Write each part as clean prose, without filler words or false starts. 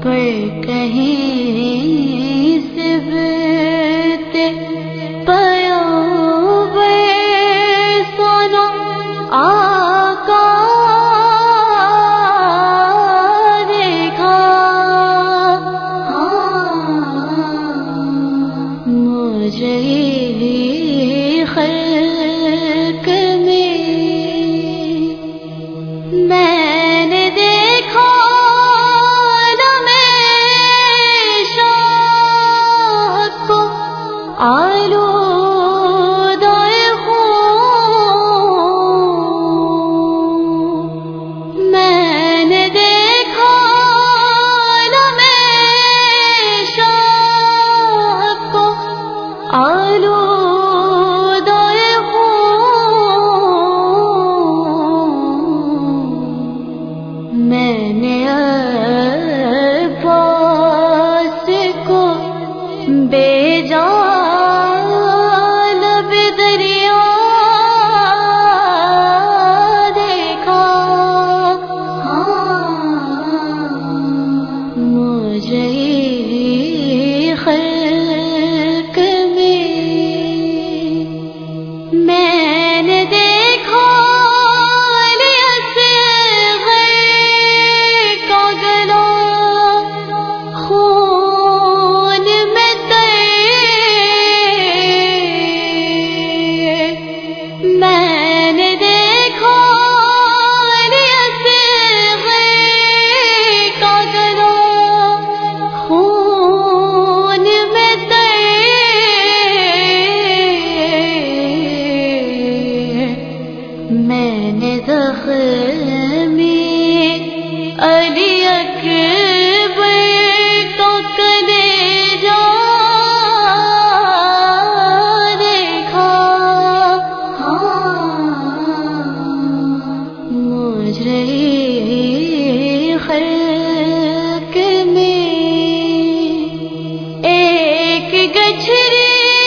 پر کہیں سبت پیغمبر سنا آقا دیکھا، مجھے خلق میں نے دیکھا آلودہ خون، میں نے دیکھا شب کو آلودہ خون، میں نے عباس کو بیجا خلق میں نے دیکھا اصغر کا گلا خون میں میں نے دیکھا اصغر کا گلا میں نے زخمی علی اکبر کا کلیجہ دیکھا، مجھے خلق میں ایک گچھری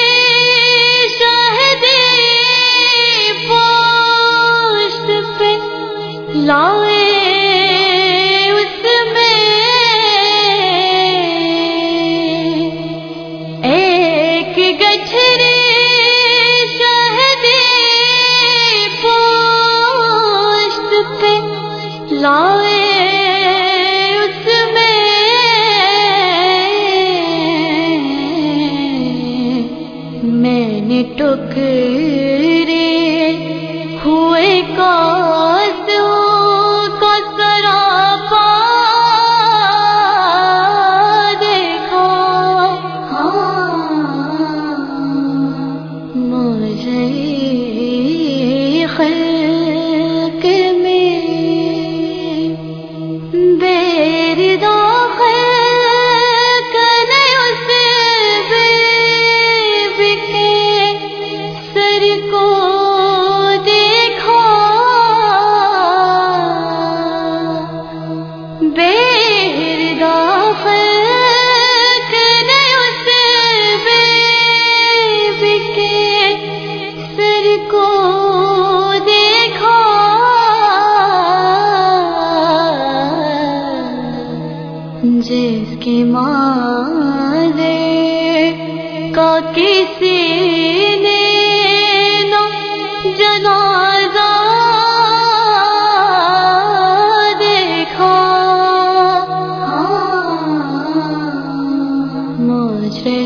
لائے اس میں ایک گچھری شہدی پوشت پہ لائے اس میں میں نے ٹکرے ہوئے کاسوں خلق میں بیردا خلق نے اس بے کے سر کو دیکھا، بیردا خلق نے اس بے کے سر کو جس کی مالے کا کسی نے نہ جنازہ دیکھا، مجھے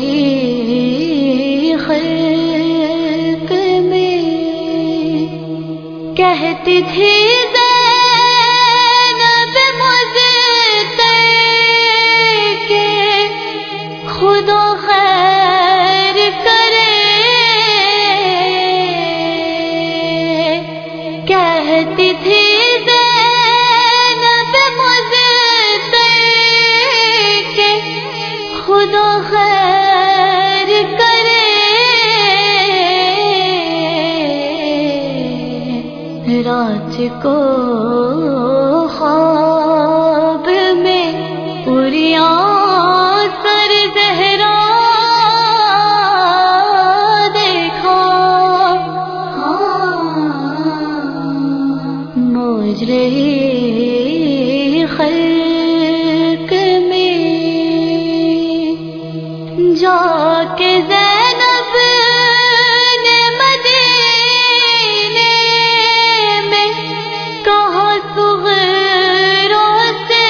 خلق میں کہتی تھی خدا خیر کرے، کہتی تھی زینب مجھ کہ خدا خیر کرے، رات کو خواب میں پوریاں مجھے خلق میں کہ زینب نے مدینے میں کہا صغیروں سے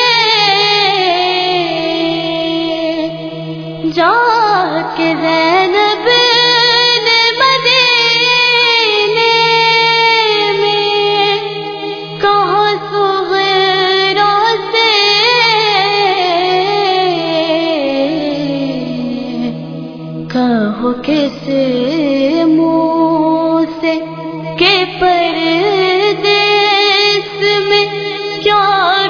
جا کے زینب نے مدینے میں کہا صغیروں سے کہو کس منہ سے کہ پردیس میں کیا